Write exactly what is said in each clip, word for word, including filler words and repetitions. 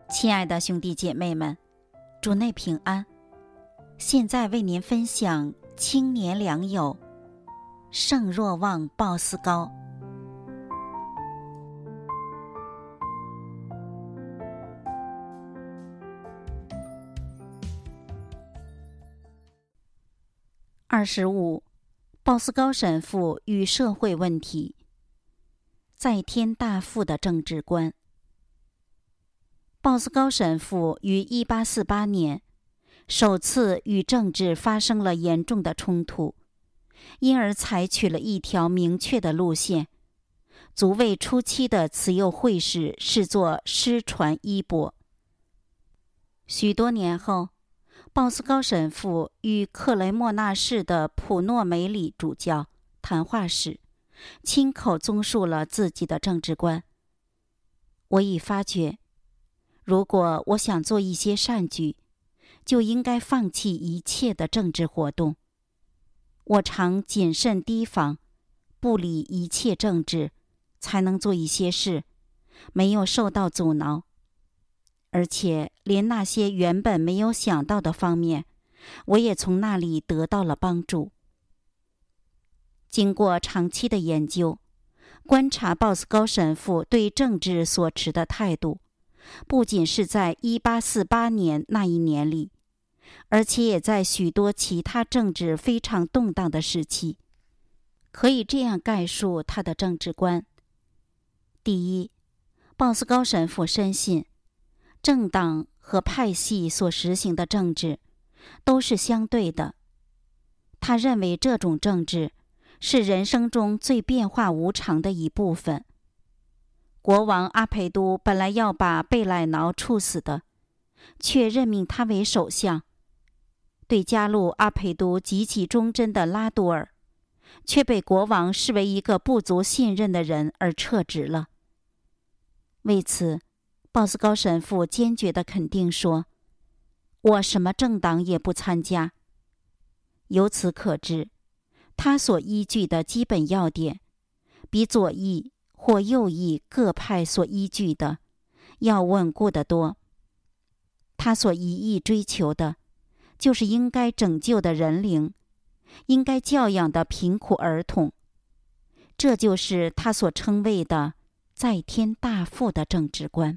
亲爱的兄弟姐妹们，主内平安。现在为您分享青年良友，圣若望鲍斯高。二十五，鲍斯高神父与社会问题。在天大父的政治观。鲍斯高神父于一八四八年首次与政治发生了严重的冲突，因而采取了一条明确的路线，足为初期的慈幼会士视作失传衣钵。许多年后，鲍斯高神父与克雷莫纳市的普诺梅里主教谈话时，亲口综述了自己的政治观。我已发觉，如果我想做一些善举，就应该放弃一切的政治活动。我常谨慎提防，不理一切政治，才能做一些事，没有受到阻挠。而且连那些原本没有想到的方面，我也从那里得到了帮助。经过长期的研究，观察鲍斯高神父对政治所持的态度，不仅是在一八四八年那一年里，而且也在许多其他政治非常动荡的时期。可以这样概述他的政治观：第一，鲍斯高神父深信，政党和派系所实行的政治都是相对的。他认为这种政治是人生中最变化无常的一部分。国王阿培都本来要把贝莱瑙处死的，却任命他为首相；对加入阿培都极其忠贞的拉杜尔，却被国王视为一个不足信任的人而撤职了。为此，鲍斯高神父坚决地肯定说：“我什么政党也不参加。”由此可知，他所依据的基本要点，比左翼或右翼各派所依据的要稳固得多。他所一意追求的，就是应该拯救的人灵，应该教养的贫苦儿童。这就是他所称谓的在天大父的政治观。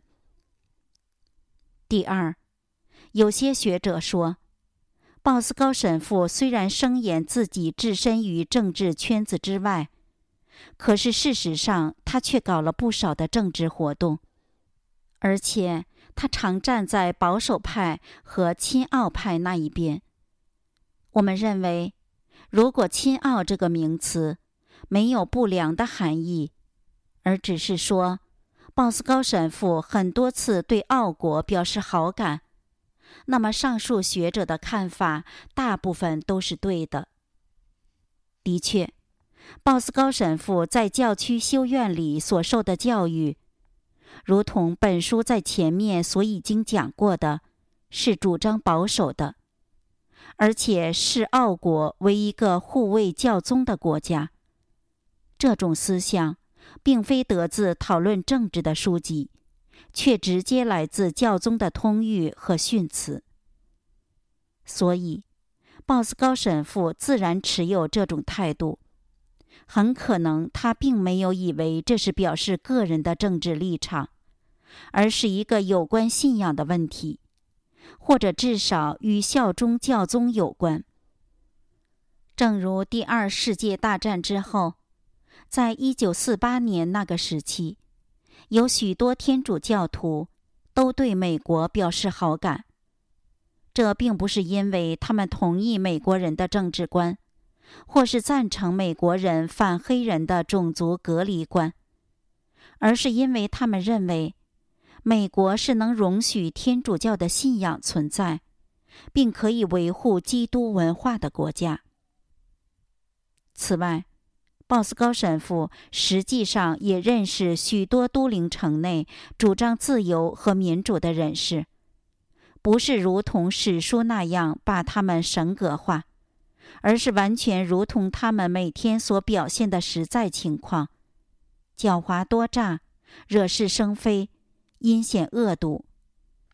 第二，有些学者说，鲍斯高神父虽然声言自己置身于政治圈子之外，可是事实上他却搞了不少的政治活动，而且他常站在保守派和亲奥派那一边。我们认为，如果亲奥这个名词没有不良的含义，而只是说鲍斯高神父很多次对奥国表示好感，那么上述学者的看法大部分都是对的。的确，鲍斯高神父在教区修院里所受的教育，如同本书在前面所已经讲过的，是主张保守的，而且视奥国为一个护卫教宗的国家。这种思想并非得自讨论政治的书籍，却直接来自教宗的通谕和训词。所以，鲍斯高神父自然持有这种态度。很可能他并没有以为这是表示个人的政治立场，而是一个有关信仰的问题，或者至少与效忠教宗有关。正如第二世界大战之后，在一九四八年那个时期，有许多天主教徒都对美国表示好感。这并不是因为他们同意美国人的政治观，或是赞成美国人反黑人的种族隔离观，而是因为他们认为美国是能容许天主教的信仰存在，并可以维护基督文化的国家。此外，鲍斯高神父实际上也认识许多都灵城内主张自由和民主的人士，不是如同史书那样把他们神格化，而是完全如同他们每天所表现的实在情况，狡猾多诈，惹是生非，阴险恶毒，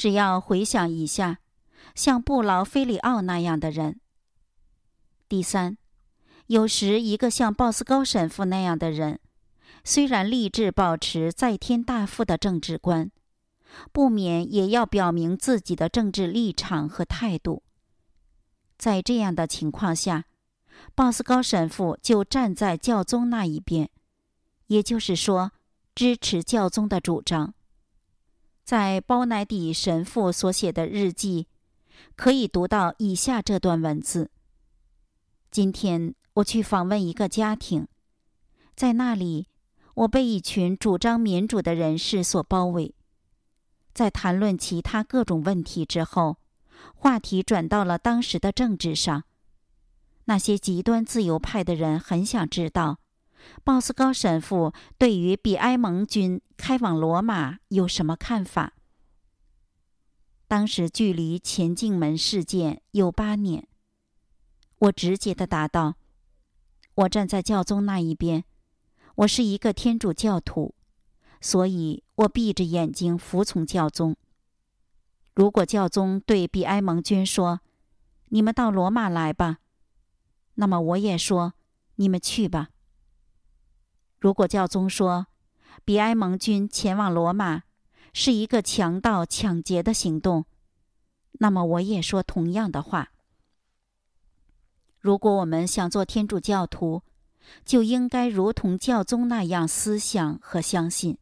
只要回想一下，像布劳菲里奥那样的人。第三，有时一个像鲍斯高神父那样的人，虽然立志保持在天大父的政治观，不免也要表明自己的政治立场和态度。在这样的情况下，鲍斯高神父就站在教宗那一边，也就是说，支持教宗的主张。在包乃底神父所写的日记，可以读到以下这段文字：今天我去访问一个家庭，在那里，我被一群主张民主的人士所包围。在谈论其他各种问题之后，话题转到了当时的政治上。那些极端自由派的人很想知道，鲍斯高神父对于比埃蒙军开往罗马有什么看法。当时距离前进门事件有八年。我直接地答道：我站在教宗那一边，我是一个天主教徒，所以我闭着眼睛服从教宗。如果教宗对比埃蒙军说：你们到罗马来吧，那么我也说：你们去吧。如果教宗说比埃蒙军前往罗马是一个强盗抢劫的行动，那么我也说同样的话。如果我们想做天主教徒，就应该如同教宗那样思想和相信。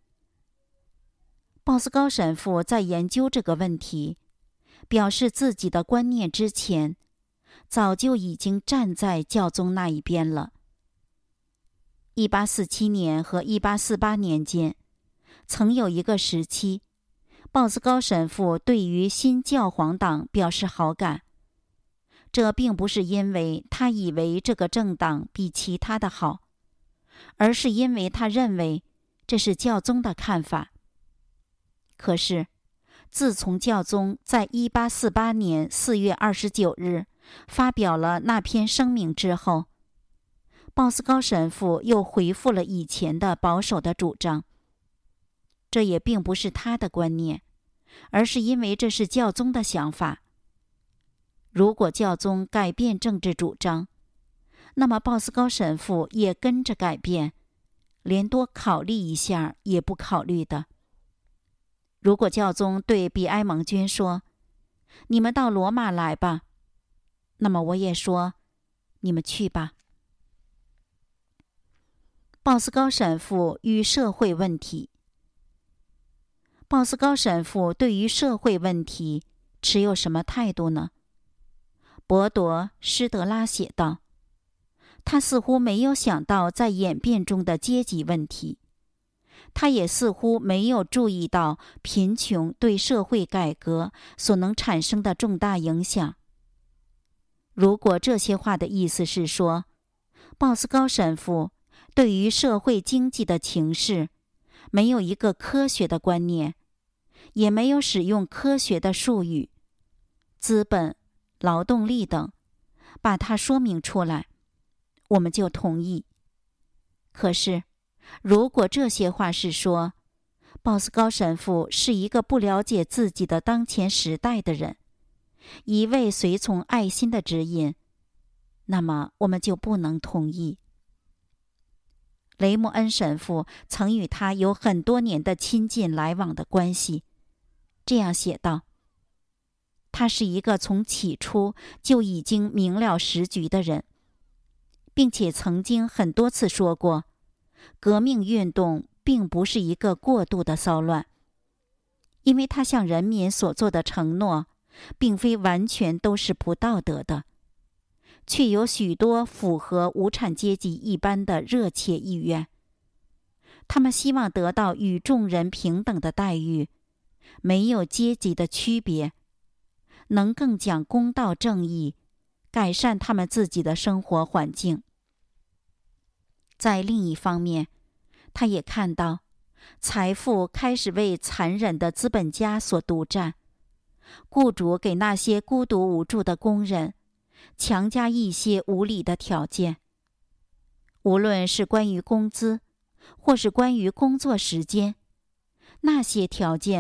鲍斯高神父在研究这个问题，表示自己的观念之前，早就已经站在教宗那一边了。一八四七年和一八四八年间，曾有一个时期，鲍斯高神父对于新教皇党表示好感。这并不是因为他以为这个政党比其他的好，而是因为他认为这是教宗的看法。可是，自从教宗在一八四八年四月二十九日发表了那篇声明之后，鲍斯高神父又回复了以前的保守的主张。这也并不是他的观念，而是因为这是教宗的想法。如果教宗改变政治主张，那么鲍斯高神父也跟着改变，连多考虑一下也不考虑的。如果教宗对比埃蒙军说：你们到罗马来吧，那么我也说：你们去吧。鲍斯高神父与社会问题。鲍斯高神父对于社会问题持有什么态度呢？博多·施德拉写道：他似乎没有想到在演变中的阶级问题，他也似乎没有注意到贫穷对社会改革所能产生的重大影响。如果这些话的意思是说，鲍斯高神父对于社会经济的情势没有一个科学的观念，也没有使用科学的术语，资本、劳动力等，把它说明出来，我们就同意。可是，如果这些话是说，鲍斯高神父是一个不了解自己的当前时代的人，一味随从爱心的指引，那么我们就不能同意。雷默恩神父曾与他有很多年的亲近来往的关系，这样写道：他是一个从起初就已经明了时局的人，并且曾经很多次说过，革命运动并不是一个过度的骚乱，因为他向人民所做的承诺并非完全都是不道德的，却有许多符合无产阶级一般的热切意愿。他们希望得到与众人平等的待遇，没有阶级的区别，能更讲公道正义，改善他们自己的生活环境。在另一方面，他也看到财富开始为残忍的资本家所独占，雇主给那些孤独无助的工人强加一些无理的条件，无论是关于工资，或是关于工作时间，那些条件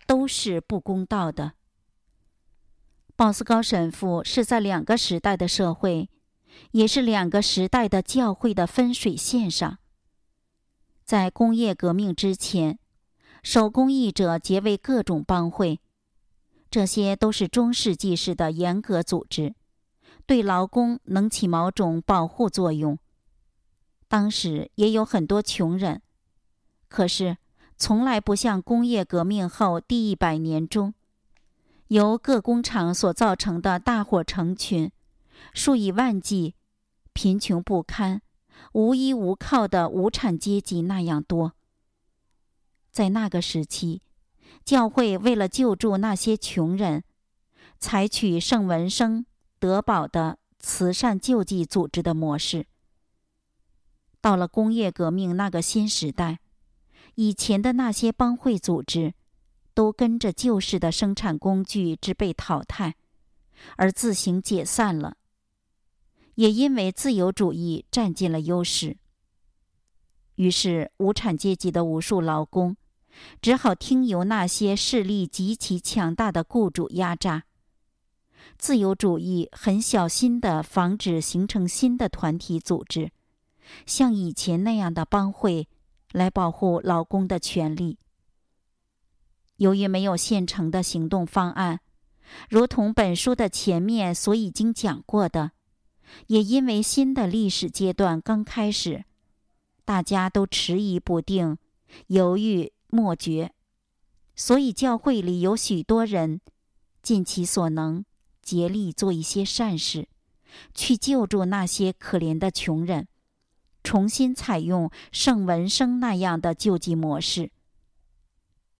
都是不公道的。鲍斯高神父是在两个时代的社会，也是两个时代的教会的分水线上。在工业革命之前，手工艺者结为各种帮会，这些都是中世纪式的严格组织，对劳工能起某种保护作用。当时也有很多穷人，可是从来不像工业革命后第一百年中，由各工厂所造成的大伙成群、数以万计、贫穷不堪、无依无靠的无产阶级那样多。在那个时期，教会为了救助那些穷人，采取圣文生、德保的慈善救济组织的模式。到了工业革命那个新时代，以前的那些帮会组织都跟着旧式的生产工具之被淘汰，而自行解散了，也因为自由主义占尽了优势。于是无产阶级的无数劳工只好听由那些势力极其强大的雇主压榨。自由主义很小心地防止形成新的团体组织，像以前那样的帮会，来保护劳工的权利。由于没有现成的行动方案，如同本书的前面所已经讲过的，也因为新的历史阶段刚开始，大家都迟疑不定，犹豫莫决，所以教会里有许多人尽其所能，竭力做一些善事，去救助那些可怜的穷人，重新采用圣文生那样的救济模式。